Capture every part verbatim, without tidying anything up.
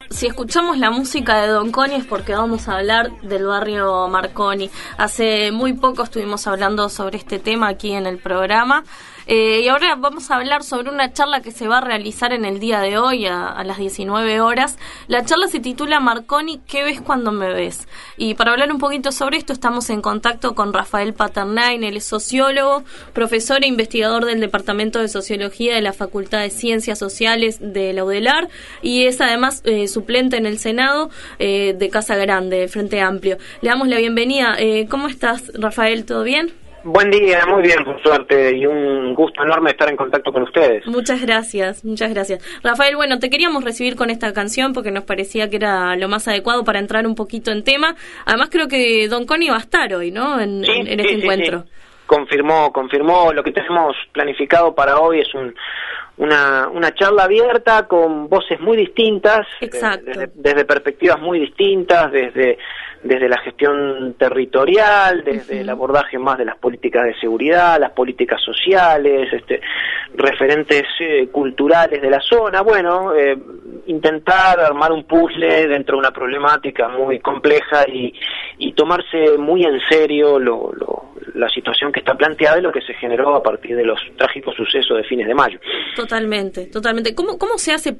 Si escuchamos la música de Don Coni es porque vamos a hablar del barrio Marconi. Hace muy poco estuvimos hablando sobre este tema aquí en el programa. Eh, y ahora vamos a hablar sobre una charla que se va a realizar en el día de hoy a, a las diecinueve horas. La charla se titula Marconi, ¿qué ves cuando me ves? Y para hablar un poquito sobre esto estamos en contacto con Rafael Paternain. Él es sociólogo, profesor e investigador del Departamento de Sociología de la Facultad de Ciencias Sociales de la UDELAR y es además eh, suplente en el Senado eh, de Casa Grande, Frente Amplio. Le damos la bienvenida. Eh, ¿Cómo estás, Rafael? ¿Todo bien? Buen día, muy bien, por suerte, y un gusto enorme estar en contacto con ustedes. Muchas gracias, muchas gracias. Rafael, bueno, te queríamos recibir con esta canción porque nos parecía que era lo más adecuado para entrar un poquito en tema. Además creo que Don Coni va a estar hoy, ¿no? En, sí, en, en sí, este sí, encuentro. Sí. Confirmó, confirmó, lo que tenemos planificado para hoy es un, una, una charla abierta con voces muy distintas, Exacto. Desde, desde perspectivas muy distintas, desde... desde la gestión territorial, desde uh-huh. el abordaje más de las políticas de seguridad, las políticas sociales, este, referentes eh, culturales de la zona, bueno, eh, intentar armar un puzzle dentro de una problemática muy compleja y, y tomarse muy en serio lo, lo, la situación que está planteada y lo que se generó a partir de los trágicos sucesos de fines de mayo. Totalmente, totalmente. ¿Cómo, cómo se hace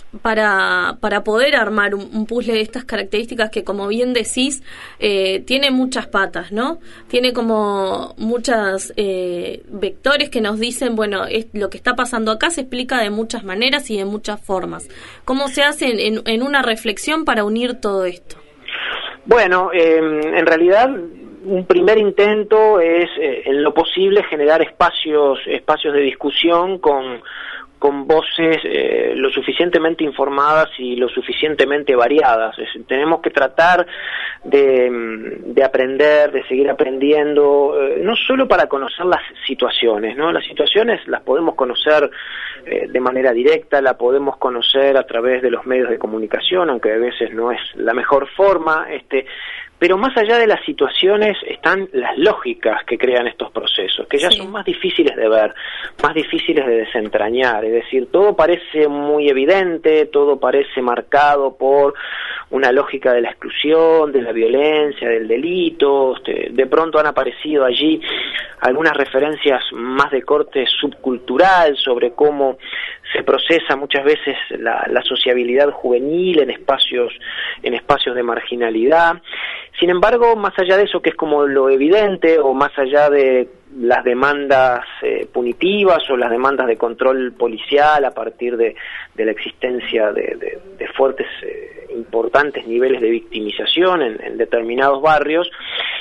para para poder armar un, un puzzle de estas características que, como bien decís, eh, tiene muchas patas, ¿no? Tiene como muchas eh, vectores que nos dicen, bueno, es, lo que está pasando acá se explica de muchas maneras y de muchas formas. ¿Cómo se hace en, en, en una reflexión para unir todo esto? Bueno, eh, en realidad un primer intento es, eh, en lo posible, generar espacios espacios de discusión con con voces eh, lo suficientemente informadas y lo suficientemente variadas. Es, tenemos que tratar de, de aprender, de seguir aprendiendo, eh, no solo para conocer las situaciones, ¿no? Las situaciones las podemos conocer eh, de manera directa, la podemos conocer a través de los medios de comunicación, aunque a veces no es la mejor forma, este pero más allá de las situaciones están las lógicas que crean estos procesos, que ya sí. son más difíciles de ver, más difíciles de desentrañar. Es decir, todo parece muy evidente, todo parece marcado por una lógica de la exclusión, de la violencia, del delito. De pronto han aparecido allí algunas referencias más de corte subcultural sobre cómo se procesa muchas veces la, la sociabilidad juvenil en espacios, en espacios de marginalidad. Sin embargo, más allá de eso, que es como lo evidente, o más allá de las demandas eh, punitivas o las demandas de control policial a partir de, de la existencia de, de, de fuertes, eh, importantes niveles de victimización en, en determinados barrios,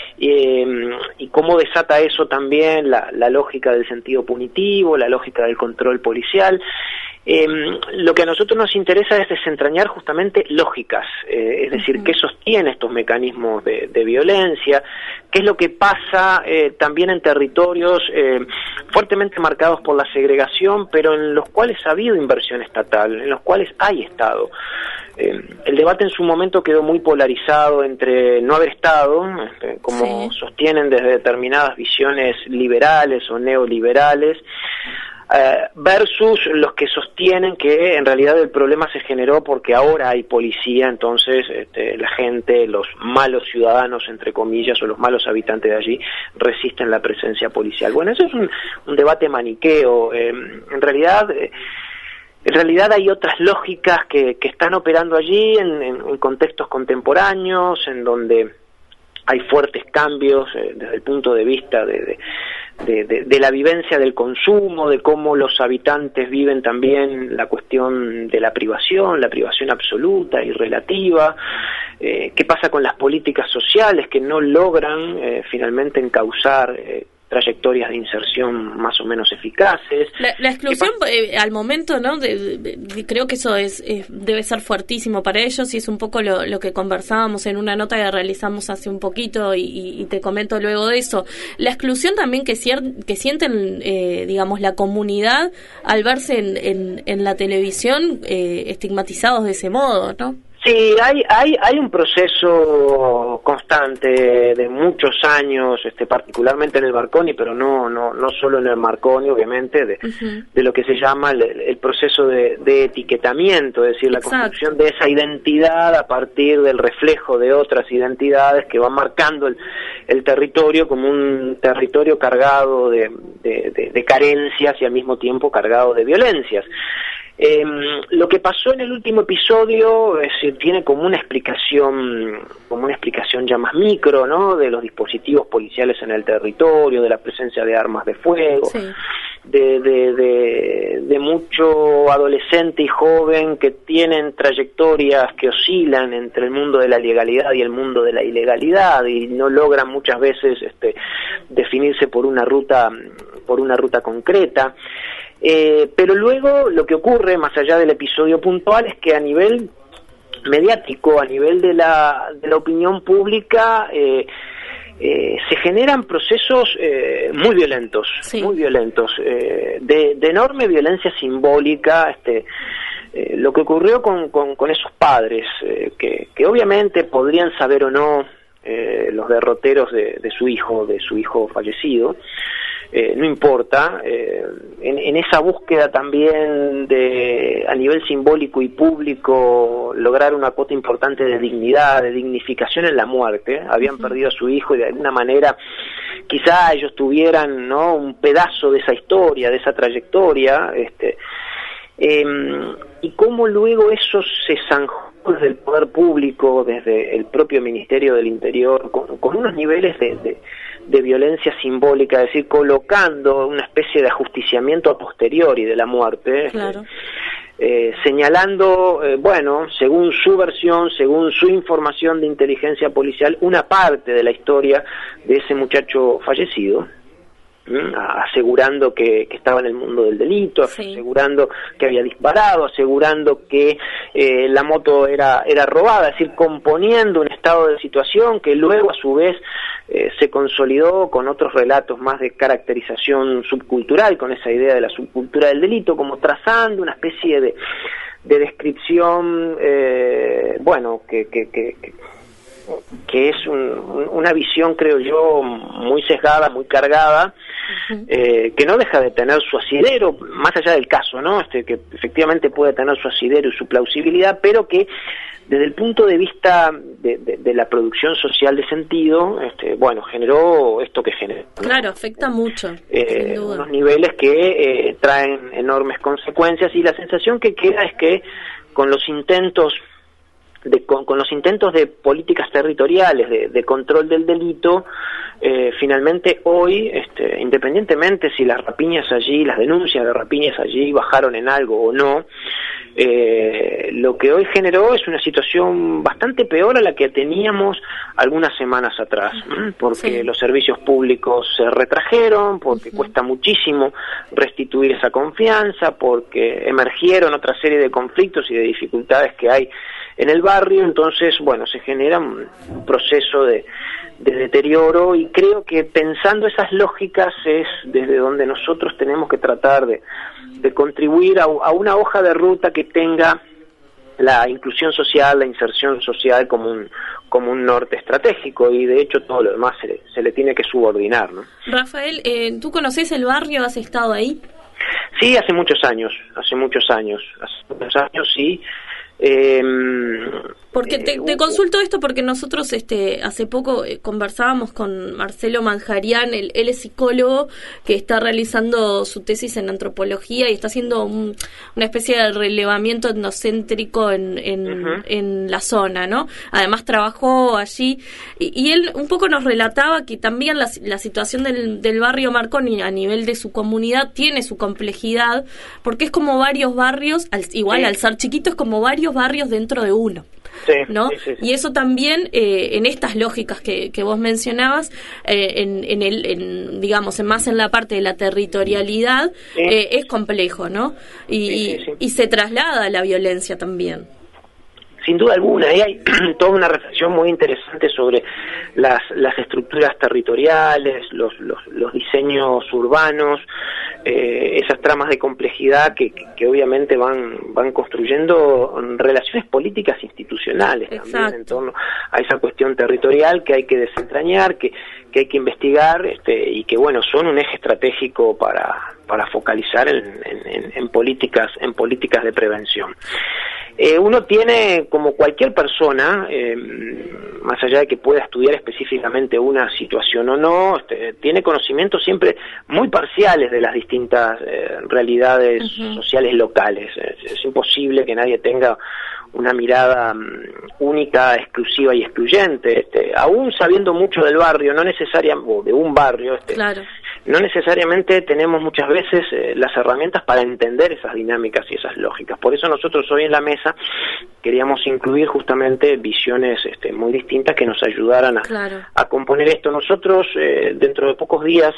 eh, y cómo desata eso también la, la lógica del sentido punitivo, la lógica del control policial. Eh, lo que a nosotros nos interesa es desentrañar justamente lógicas, eh, es decir, uh-huh. qué sostiene estos mecanismos de, de violencia, qué es lo que pasa eh, también en territorios eh, fuertemente marcados por la segregación, pero en los cuales ha habido inversión estatal, en los cuales hay Estado. Eh, el debate en su momento quedó muy polarizado entre no haber Estado, este, como sí. sostienen desde determinadas visiones liberales o neoliberales, Uh, versus los que sostienen que en realidad el problema se generó porque ahora hay policía, entonces este, la gente, los malos ciudadanos, entre comillas, o los malos habitantes de allí, resisten la presencia policial. Bueno, eso es un, un debate maniqueo. Eh, en realidad... Eh, En realidad hay otras lógicas que, que están operando allí en, en, en contextos contemporáneos, en donde hay fuertes cambios eh, desde el punto de vista de, de, de, de, de la vivencia del consumo, de cómo los habitantes viven también la cuestión de la privación, la privación absoluta y relativa, eh, qué pasa con las políticas sociales que no logran eh, finalmente encauzar eh, trayectorias de inserción más o menos eficaces. La, la exclusión eh, al momento, ¿no? De, de, de, creo que eso es, es debe ser fuertísimo para ellos y es un poco lo, lo que conversábamos en una nota que realizamos hace un poquito y, y, y te comento luego de eso. La exclusión también que, cier, que sienten, eh, digamos, la comunidad al verse en, en, en la televisión eh, estigmatizados de ese modo, ¿no? Sí, hay, hay, hay un proceso constante de muchos años, este, particularmente en el Marconi, pero no, no, no solo en el Marconi, obviamente, de, uh-huh. de lo que se llama el, el proceso de, de etiquetamiento, es decir, la Exacto. construcción de esa identidad a partir del reflejo de otras identidades que van marcando el, el territorio como un territorio cargado de, de, de, de carencias y al mismo tiempo cargado de violencias. Eh, lo que pasó en el último episodio es, tiene como una explicación, como una explicación ya más micro, ¿no? De los dispositivos policiales en el territorio, de la presencia de armas de fuego, sí. de, de, de, de mucho adolescente y joven que tienen trayectorias que oscilan entre el mundo de la legalidad y el mundo de la ilegalidad y no logran muchas veces este, definirse por una ruta, por una ruta concreta. Eh, pero luego lo que ocurre, más allá del episodio puntual, es que a nivel mediático, a nivel de la, de la opinión pública, eh, eh, se generan procesos eh, muy violentos, sí. muy violentos, eh, de, de enorme violencia simbólica, este, eh, lo que ocurrió con, con, con esos padres, eh, que, que obviamente podrían saber o no eh, los derroteros de, de su hijo, de su hijo fallecido. Eh, no importa, eh, en, en esa búsqueda también de, a nivel simbólico y público, lograr una cuota importante de dignidad, de dignificación en la muerte. Habían uh-huh. perdido a su hijo y de alguna manera quizá ellos tuvieran, ¿no?, un pedazo de esa historia, de esa trayectoria, este, eh, y cómo luego eso se zanjó desde el poder público, desde el propio Ministerio del Interior, con, con unos niveles de, de de violencia simbólica, es decir, colocando una especie de ajusticiamiento a posteriori de la muerte, claro. eh, señalando, eh, bueno, según su versión, según su información de inteligencia policial, una parte de la historia de ese muchacho fallecido, ¿m? asegurando que, que estaba en el mundo del delito, sí. asegurando que había disparado, asegurando que eh, la moto era, era robada, es decir, componiendo un estado de situación que luego a su vez Eh, se consolidó con otros relatos más de caracterización subcultural, con esa idea de la subcultura del delito, como trazando una especie de, de descripción, eh, bueno, que, que, que, que es un, una visión, creo yo, muy sesgada, muy cargada, uh-huh. eh, que no deja de tener su asidero, más allá del caso, ¿no? Este, que efectivamente puede tener su asidero y su plausibilidad, pero que desde el punto de vista de, de, de la producción social de sentido, este, bueno, generó esto que generó, ¿no? Claro, afecta mucho. Eh, unos niveles que eh, traen enormes consecuencias y la sensación que queda es que con los intentos de, con, con los intentos de políticas territoriales de, de control del delito, eh, finalmente hoy, este, independientemente si las rapiñas allí, las denuncias de rapiñas allí bajaron en algo o no, Eh, lo que hoy generó es una situación bastante peor a la que teníamos algunas semanas atrás, ¿eh? porque sí. los servicios públicos se retrajeron, porque uh-huh. cuesta muchísimo restituir esa confianza, porque emergieron otra serie de conflictos y de dificultades que hay en el barrio, entonces, bueno, se genera un, un proceso de, de deterioro y creo que pensando esas lógicas es desde donde nosotros tenemos que tratar de de contribuir a, a una hoja de ruta que tenga la inclusión social, la inserción social como un como un norte estratégico y de hecho todo lo demás se le, se le tiene que subordinar, ¿no? Rafael, eh, ¿tú conocés el barrio? ¿Has estado ahí? Sí, hace muchos años, hace muchos años, hace muchos años sí. Eh, porque te, te consulto esto porque nosotros este hace poco eh, conversábamos con Marcelo Manjarian, él, él es psicólogo que está realizando su tesis en antropología y está haciendo un, una especie de relevamiento etnocéntrico en, en, uh-huh. en la zona, ¿no? Además trabajó allí y, y él un poco nos relataba que también la, la situación del, del barrio Marconi a nivel de su comunidad tiene su complejidad porque es como varios barrios, al, igual sí. al ser chiquito es como varios barrios dentro de uno. Sí, ¿no? Sí, sí, sí. Y eso también eh, en estas lógicas que, que vos mencionabas, eh, en, en el, en, digamos, en más en la parte de la territorialidad, sí. eh, es complejo, ¿no? Y, sí, sí, sí. y se traslada a la violencia también. Sin duda alguna, y hay toda una reflexión muy interesante sobre las, las estructuras territoriales, los, los, los diseños urbanos, eh, esas tramas de complejidad que, que, que obviamente van van construyendo relaciones políticas institucionales. Exacto. También en torno a esa cuestión territorial que hay que desentrañar, que, que hay que investigar, este, y que bueno, son un eje estratégico para, para focalizar en, en, en políticas, en políticas de prevención. Eh, uno tiene, como cualquier persona, eh, más allá de que pueda estudiar específicamente una situación o no, este, tiene conocimientos siempre muy parciales de las distintas eh, realidades uh-huh. sociales locales. Es, es imposible que nadie tenga una mirada um, única, exclusiva y excluyente, este, aún sabiendo mucho del barrio, no necesariamente, o de un barrio, este, claro. no necesariamente tenemos muchas veces eh, las herramientas para entender esas dinámicas y esas lógicas. Por eso nosotros hoy en la mesa queríamos incluir justamente visiones este, muy distintas que nos ayudaran a, claro. a componer esto. Nosotros eh, dentro de pocos días,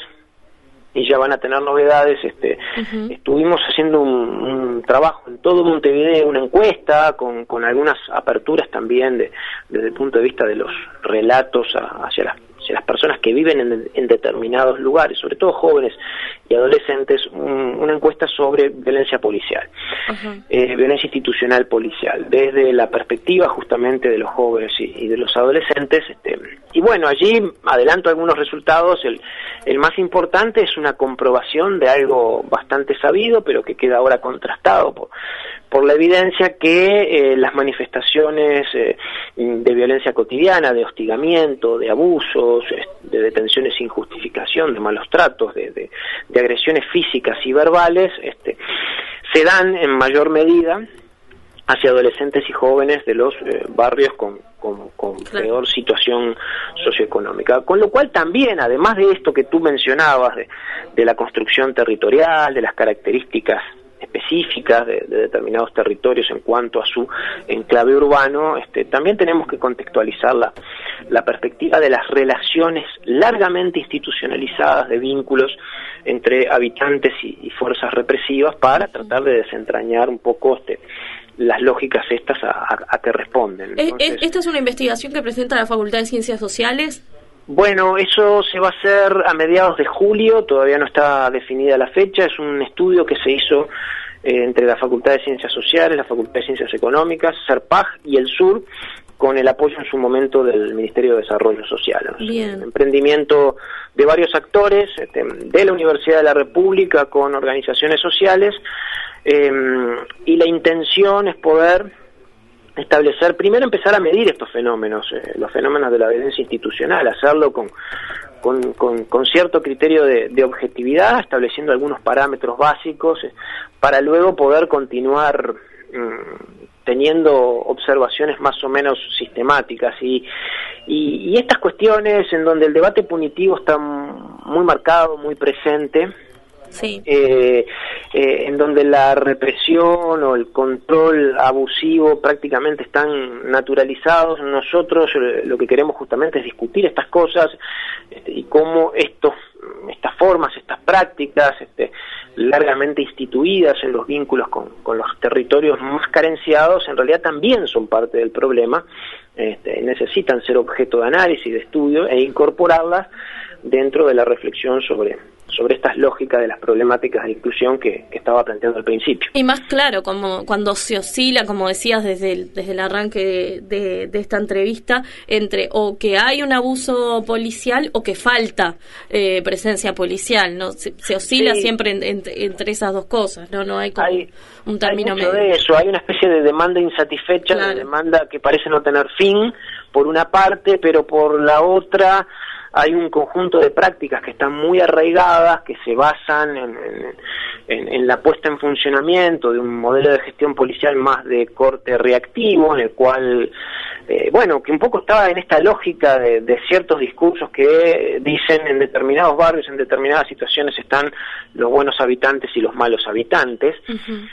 y ya van a tener novedades, este, uh-huh. estuvimos haciendo un, un trabajo en todo Montevideo, una encuesta con, con algunas aperturas también de, desde el punto de vista de los relatos a, hacia las hacia las personas que viven en, en determinados lugares, sobre todo jóvenes y adolescentes, un, una encuesta sobre violencia policial, uh-huh. eh, violencia institucional policial, desde la perspectiva justamente de los jóvenes y, y de los adolescentes. Este, y bueno, allí adelanto algunos resultados. El, el más importante es una comprobación de algo bastante sabido, pero que queda ahora contrastado por por la evidencia que eh, las manifestaciones eh, de violencia cotidiana, de hostigamiento, de abusos, de detenciones sin justificación, de malos tratos, de, de, de agresiones físicas y verbales, este, se dan en mayor medida hacia adolescentes y jóvenes de los eh, barrios con, con, con claro. peor situación socioeconómica. Con lo cual también, además de esto que tú mencionabas, de, de la construcción territorial, de las características específicas de, de determinados territorios en cuanto a su enclave urbano, este, también tenemos que contextualizar la, la perspectiva de las relaciones largamente institucionalizadas de vínculos entre habitantes y, y fuerzas represivas para tratar de desentrañar un poco este, las lógicas estas a, a, a que responden. Entonces, ¿esta es una investigación que presenta la Facultad de Ciencias Sociales? Bueno, eso se va a hacer a mediados de julio, todavía no está definida la fecha. Es un estudio que se hizo eh, entre la Facultad de Ciencias Sociales, la Facultad de Ciencias Económicas, SERPAG y el SUR, con el apoyo en su momento del Ministerio de Desarrollo Social. Bien. Un emprendimiento de varios actores, este, de la Universidad de la República con organizaciones sociales, eh, y la intención es poder establecer, primero empezar a medir estos fenómenos, eh, los fenómenos de la violencia institucional, hacerlo con, con, con, con cierto criterio de, de objetividad, estableciendo algunos parámetros básicos, eh, para luego poder continuar mmm, teniendo observaciones más o menos sistemáticas. Y, y, y estas cuestiones en donde el debate punitivo está muy marcado, muy presente, sí. eh, eh, en donde la represión o el control abusivo prácticamente están naturalizados. Nosotros eh, lo que queremos justamente es discutir estas cosas, este, y cómo estos, estas formas, estas prácticas este, largamente instituidas en los vínculos con, con los territorios más carenciados, en realidad también son parte del problema, este, necesitan ser objeto de análisis, de estudio, e incorporarlas dentro de la reflexión sobre sobre estas lógicas de las problemáticas de inclusión que, que estaba planteando al principio. Y más claro, como cuando se oscila, como decías desde el, desde el arranque de, de, de esta entrevista, entre o que hay un abuso policial o que falta eh, presencia policial, ¿no? Se, se oscila sí. siempre en, en, entre esas dos cosas, ¿no? No hay como hay, un término hay mucho medio. de eso, hay una especie de demanda insatisfecha, claro. de demanda que parece no tener fin, por una parte, pero por la otra hay un conjunto de prácticas que están muy arraigadas, que se basan en, en, en, en la puesta en funcionamiento de un modelo de gestión policial más de corte reactivo, en el cual, eh, bueno, que un poco estaba en esta lógica de, de ciertos discursos que dicen en determinados barrios, en determinadas situaciones están los buenos habitantes y los malos habitantes, uh-huh.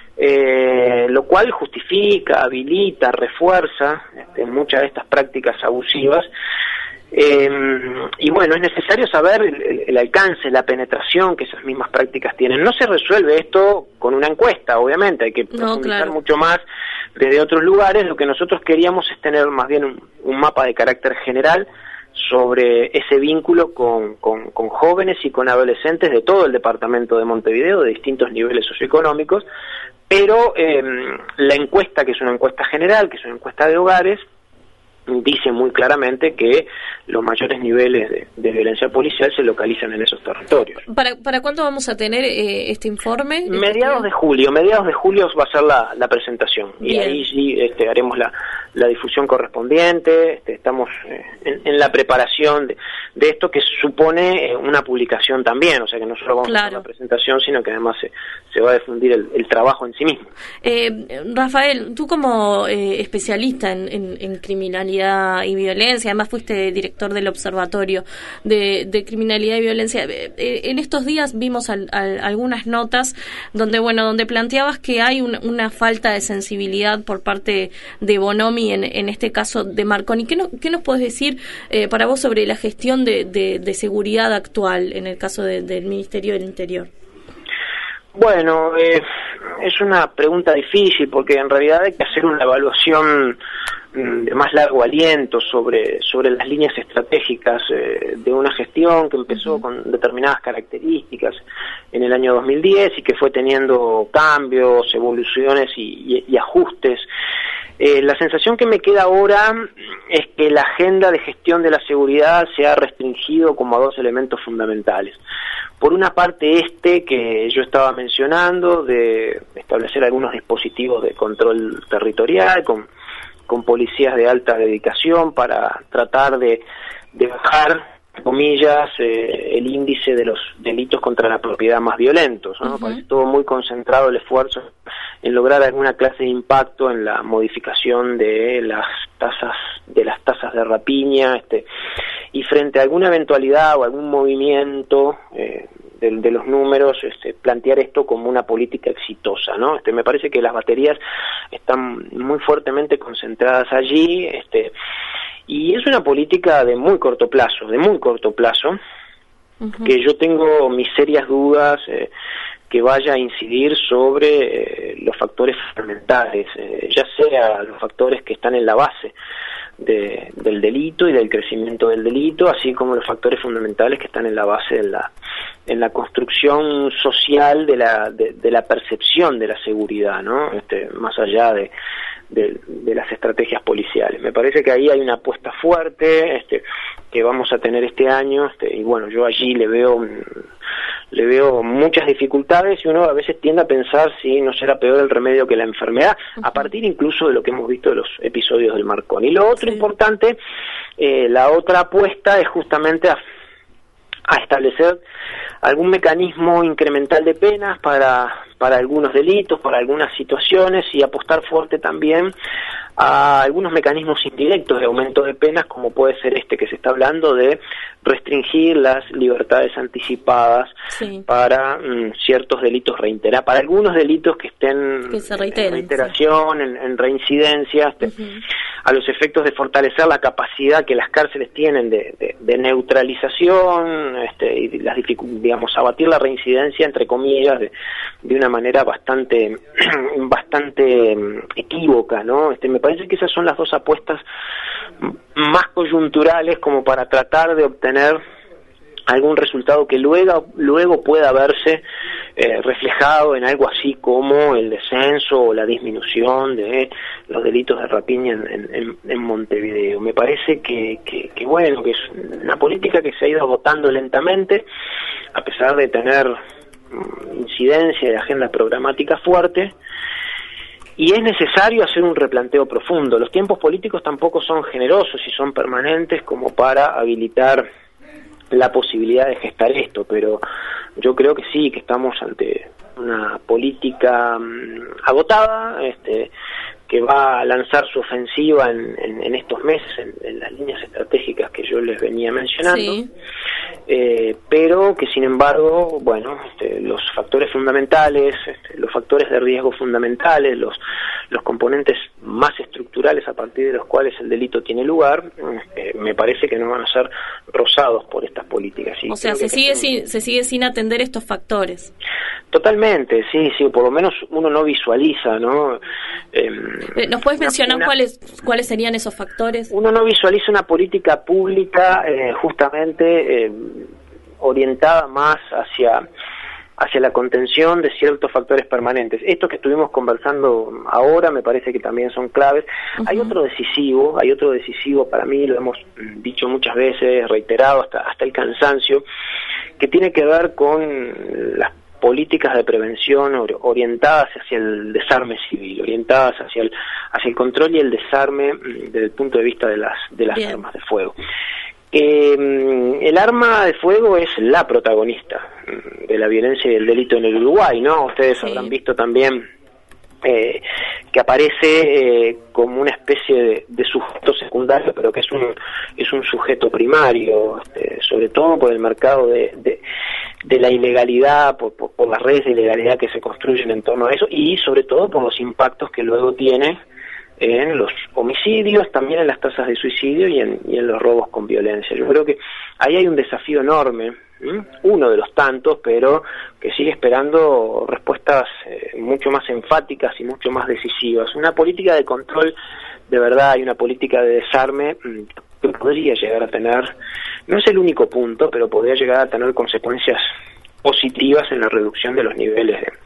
eh, lo cual justifica, habilita, refuerza este, muchas de estas prácticas abusivas. Eh, y bueno, es necesario saber el, el alcance, la penetración que esas mismas prácticas tienen. No se resuelve esto con una encuesta, obviamente, hay que profundizar no, claro. mucho más desde otros lugares. Lo que nosotros queríamos es tener más bien un, un mapa de carácter general sobre ese vínculo con, con, con jóvenes y con adolescentes de todo el departamento de Montevideo, de distintos niveles socioeconómicos, pero eh, la encuesta, que es una encuesta general, que es una encuesta de hogares, dice muy claramente que los mayores niveles de, de violencia policial se localizan en esos territorios. ¿Para, para cuándo vamos a tener eh, este informe? Mediados de julio, mediados de julio va a ser la, la presentación. Bien. Y ahí sí este, haremos la, la difusión correspondiente. Este, estamos eh, en, en la preparación de, de esto, que supone eh, una publicación también, o sea que no solo vamos claro. a hacer la presentación, sino que además se, se va a difundir el, el trabajo en sí mismo. Eh, Rafael, tú como eh, especialista en, en, en criminalidad y violencia, además fuiste director del Observatorio de, de Criminalidad y Violencia. Eh, en estos días vimos al, al, algunas notas donde, bueno, donde planteabas que hay un, una falta de sensibilidad por parte de Bonomi, en, en este caso de Marconi. ¿Qué, no, qué nos podés decir eh, para vos sobre la gestión de, de, de seguridad actual en el caso de, del Ministerio del Interior? Bueno, eh, es una pregunta difícil porque en realidad hay que hacer una evaluación de más largo aliento sobre sobre las líneas estratégicas eh, de una gestión que empezó uh-huh. con determinadas características en el año dos mil diez y que fue teniendo cambios, evoluciones y, y, y ajustes. Eh, la sensación que me queda ahora es que la agenda de gestión de la seguridad se ha restringido como a dos elementos fundamentales. Por una parte, este que yo estaba mencionando, de establecer algunos dispositivos de control territorial con con policías de alta dedicación para tratar de, de bajar, comillas, eh, el índice de los delitos contra la propiedad más violentos, ¿no? Uh-huh. Parece todo muy concentrado el esfuerzo en lograr alguna clase de impacto en la modificación de las tasas de las tasas de rapiña, este, y frente a alguna eventualidad o algún movimiento eh, De, de los números, este, plantear esto como una política exitosa, ¿no? Este, me parece que las baterías están muy fuertemente concentradas allí, este, y es una política de muy corto plazo, de muy corto plazo, uh-huh. que yo tengo mis serias dudas eh, que vaya a incidir sobre eh, los factores fundamentales, eh, ya sea los factores que están en la base de, del delito y del crecimiento del delito, así como los factores fundamentales que están en la base de la en la construcción social de la de, de la percepción de la seguridad, ¿no? Este, más allá de, de de las estrategias policiales. Me parece que ahí hay una apuesta fuerte, este, que vamos a tener este año, este, y bueno, yo allí le veo le veo muchas dificultades y uno a veces tiende a pensar si no será peor el remedio que la enfermedad, uh-huh. a partir incluso de lo que hemos visto de los episodios del Marconi. Y lo otro sí. importante, eh, la otra apuesta es justamente a a establecer algún mecanismo incremental de penas para para algunos delitos, para algunas situaciones, y apostar fuerte también a algunos mecanismos indirectos de aumento de penas, como puede ser este que se está hablando de restringir las libertades anticipadas sí. para mm, ciertos delitos reiterados, para algunos delitos que estén que se reiteren, en reiteración, sí. en, en reincidencia, este, uh-huh. a los efectos de fortalecer la capacidad que las cárceles tienen de, de, de neutralización, este, y las dificu- digamos, abatir la reincidencia, entre comillas, de, de una manera bastante bastante equívoca, ¿no? Este, me parece que esas son las dos apuestas más coyunturales como para tratar de obtener algún resultado que luego luego pueda verse eh, reflejado en algo así como el descenso o la disminución de los delitos de rapiña en, en, en Montevideo. Me parece que, que, que bueno, que es una política que se ha ido agotando lentamente, a pesar de tener incidencia de agenda programática fuerte, y es necesario hacer un replanteo profundo. Los tiempos políticos tampoco son generosos y son permanentes como para habilitar la posibilidad de gestar esto, pero yo creo que sí, que estamos ante una política um, agotada, este, que va a lanzar su ofensiva en, en, en estos meses, en, en las líneas estratégicas que yo les venía mencionando, sí. eh, pero que sin embargo, bueno, este, los factores fundamentales, este, los factores de riesgo fundamentales, los, los componentes más estructurales a partir de los cuales el delito tiene lugar, eh, me parece que no van a ser rozados por estas políticas. ¿Sí? O sea, se sigue, sin, se sigue sin atender estos factores. Totalmente, sí, sí, por lo menos uno no visualiza, ¿no? Eh, ¿Nos puedes mencionar una, cuáles cuáles serían esos factores? Uno no visualiza una política pública eh, justamente eh, orientada más hacia hacia la contención de ciertos factores permanentes. Estos que estuvimos conversando ahora me parece que también son claves. Uh-huh. Hay otro decisivo, hay otro decisivo para mí, lo hemos dicho muchas veces, reiterado hasta, hasta el cansancio, que tiene que ver con las políticas de prevención orientadas hacia el desarme civil, orientadas hacia el, hacia el control y el desarme desde el punto de vista de las, de las armas de fuego. Eh, el arma de fuego es la protagonista de la violencia y el delito en el Uruguay, ¿no? Ustedes sí. habrán visto también eh, que aparece eh, como una especie de, de sujeto secundario, pero que es un es un sujeto primario, este, sobre todo por el mercado de, de, de la ilegalidad, por, por, por las redes de ilegalidad que se construyen en torno a eso, y sobre todo por los impactos que luego tiene en los homicidios, también en las tasas de suicidio y en, y en los robos con violencia. Yo creo que ahí hay un desafío enorme, ¿sí? Uno de los tantos, pero que sigue esperando respuestas eh, mucho más enfáticas y mucho más decisivas. Una política de control de verdad y una política de desarme que podría llegar a tener, no es el único punto, pero podría llegar a tener consecuencias positivas en la reducción de los niveles de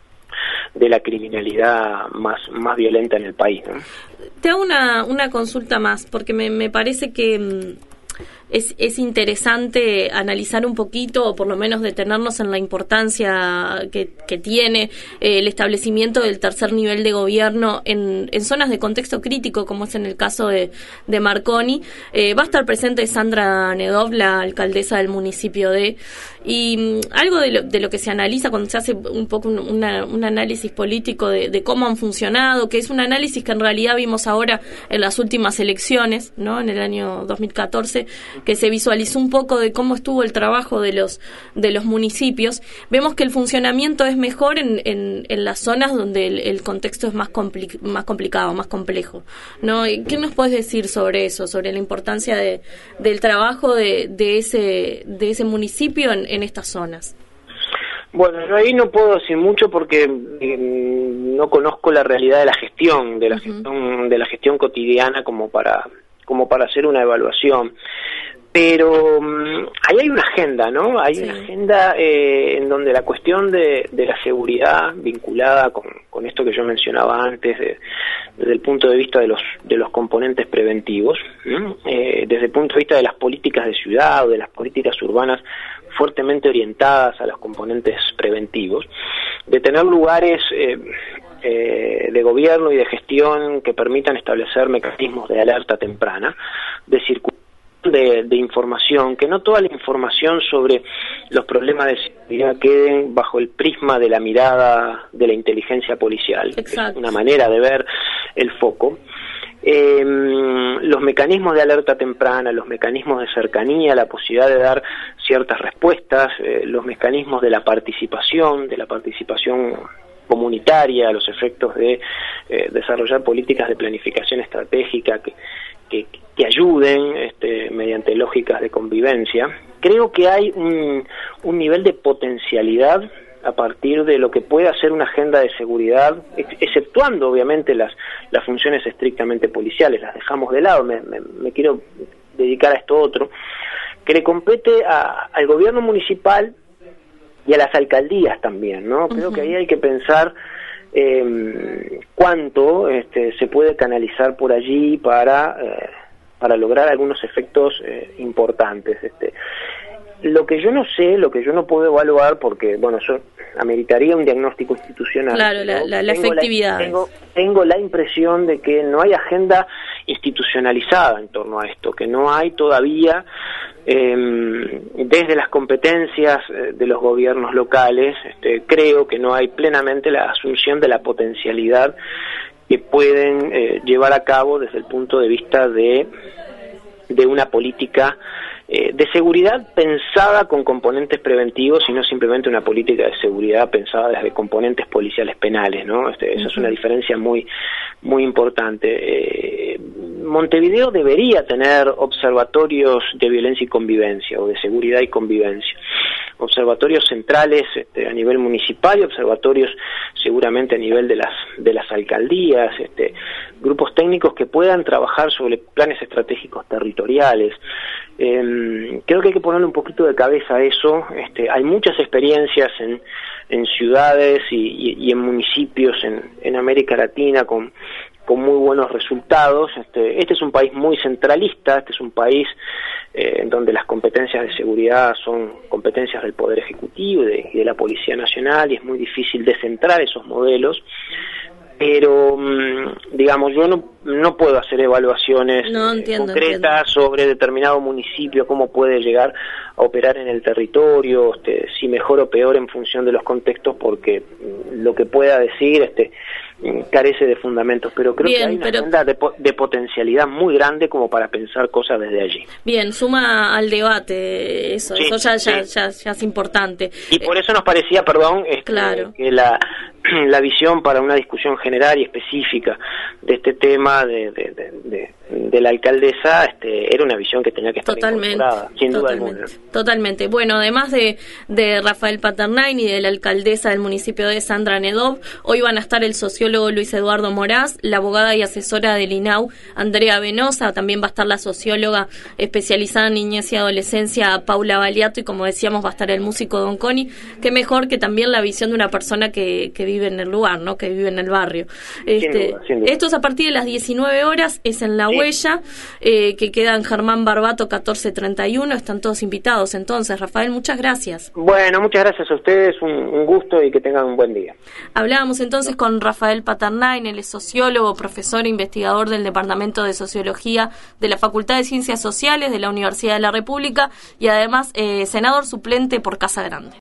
de la criminalidad más más violenta en el país, ¿no? Te hago una, una consulta más, porque me, me parece que es, es interesante analizar un poquito, o por lo menos detenernos en la importancia que, que tiene eh, el establecimiento del tercer nivel de gobierno en, en zonas de contexto crítico, como es en el caso de, de Marconi. Eh, va a estar presente Sandra Nedov, la alcaldesa del municipio de... Y um, algo de lo, de lo que se analiza cuando se hace un poco un, una, un análisis político de, de cómo han funcionado, que es un análisis que en realidad vimos ahora en las últimas elecciones, ¿no? En el año dos mil catorce, que se visualizó un poco de cómo estuvo el trabajo de los de los municipios. Vemos que el funcionamiento es mejor en, en, en las zonas donde el, el contexto es más compli- más complicado, más complejo, ¿no? ¿Qué nos puedes decir sobre eso, sobre la importancia de, del trabajo de, de ese de ese municipio en, en estas zonas? Bueno, yo ahí no puedo decir mucho porque eh, no conozco la realidad de la gestión, de la uh-huh. gestión, de la gestión cotidiana como para como para hacer una evaluación. Pero um, ahí hay una agenda, ¿no? Hay sí. una agenda eh, en donde la cuestión de, de la seguridad vinculada con, con esto que yo mencionaba antes, de, desde el punto de vista de los de los componentes preventivos, eh, desde el punto de vista de las políticas de ciudad o de las políticas urbanas fuertemente orientadas a los componentes preventivos, de tener lugares eh, eh, de gobierno y de gestión que permitan establecer mecanismos de alerta temprana, de circulación De, de información, que no toda la información sobre los problemas de seguridad queden bajo el prisma de la mirada de la inteligencia policial. Exacto. Es una manera de ver el foco. Eh, los mecanismos de alerta temprana, los mecanismos de cercanía, la posibilidad de dar ciertas respuestas, eh, los mecanismos de la participación, de la participación comunitaria, los efectos de eh, desarrollar políticas de planificación estratégica que Que, que ayuden este, mediante lógicas de convivencia. Creo que hay un, un nivel de potencialidad a partir de lo que puede hacer una agenda de seguridad, exceptuando obviamente las, las funciones estrictamente policiales, las dejamos de lado, me, me, me quiero dedicar a esto otro, que le compete a, al gobierno municipal y a las alcaldías también, ¿no? Creo uh-huh. que ahí hay que pensar Eh, cuánto este, se puede canalizar por allí para eh, para lograr algunos efectos eh, importantes. Este, lo que yo no sé, lo que yo no puedo evaluar, porque bueno, eso ameritaría un diagnóstico institucional. Claro, la, la, la efectividad. La, tengo, tengo la impresión de que no hay agenda institucionalizada en torno a esto, que no hay todavía Eh, desde las competencias de los gobiernos locales, este, creo que no hay plenamente la asunción de la potencialidad que pueden eh, llevar a cabo desde el punto de vista de, de una política eh, de seguridad pensada con componentes preventivos y no simplemente una política de seguridad pensada desde componentes policiales penales, ¿no? Este, esa uh-huh. es una diferencia muy muy importante. Eh, Montevideo debería tener observatorios de violencia y convivencia, o de seguridad y convivencia, observatorios centrales este, a nivel municipal y observatorios seguramente a nivel de las de las alcaldías, este, grupos técnicos que puedan trabajar sobre planes estratégicos territoriales. Eh, creo que hay que ponerle un poquito de cabeza a eso. Este, hay muchas experiencias en, en ciudades y, y, y en municipios en, en América Latina con con muy buenos resultados. Este, este es un país muy centralista, este es un país eh, en donde las competencias de seguridad son competencias del Poder Ejecutivo y de, y de la Policía Nacional, y es muy difícil descentrar esos modelos. Pero, digamos, yo no, no puedo hacer evaluaciones no, entiendo, concretas entiendo. sobre determinado municipio, cómo puede llegar a operar en el territorio, este, si mejor o peor en función de los contextos, porque lo que pueda decir este, carece de fundamentos. Pero creo Bien, que hay una pero... agenda de, de potencialidad muy grande como para pensar cosas desde allí. Bien, suma al debate eso, sí, eso ya, sí. ya, ya, ya es importante. Y por eso nos parecía, perdón, este, claro. que la... la visión para una discusión general y específica de este tema de, de, de, de, de la alcaldesa este, era una visión que tenía que estar totalmente, incorporada, sin totalmente, duda alguna. Totalmente. Bueno, además de, de Rafael Paternain y de la alcaldesa del municipio de Sandra Nedov, hoy van a estar el sociólogo Luis Eduardo Moraz, la abogada y asesora del I N A U Andrea Venosa, también va a estar la socióloga especializada en niñez y adolescencia Paula Baliato, y como decíamos va a estar el músico Don Coni. Qué mejor que también la visión de una persona que, que vive en el lugar, ¿no? Que vive en el barrio. Este, sin duda, sin duda. Esto es a partir de las diecinueve horas, es en La sí. Huella, eh, que queda en Germán Barbato catorce treinta y uno. Están todos invitados. Entonces, Rafael, muchas gracias. Bueno, muchas gracias a ustedes, un, un gusto y que tengan un buen día. Hablábamos entonces con Rafael Paternain, él es sociólogo, profesor e investigador del Departamento de Sociología de la Facultad de Ciencias Sociales de la Universidad de la República y además eh, senador suplente por Casa Grande.